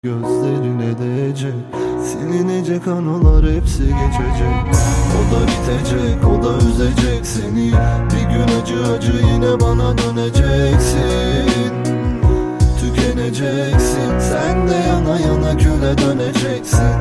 Gözlerine değecek, silinecek anılar hepsi geçecek. O da bitecek, o da üzecek seni. Bir gün acı acı yine bana döneceksin. Tükeneceksin, sen de yana yana küle döneceksin.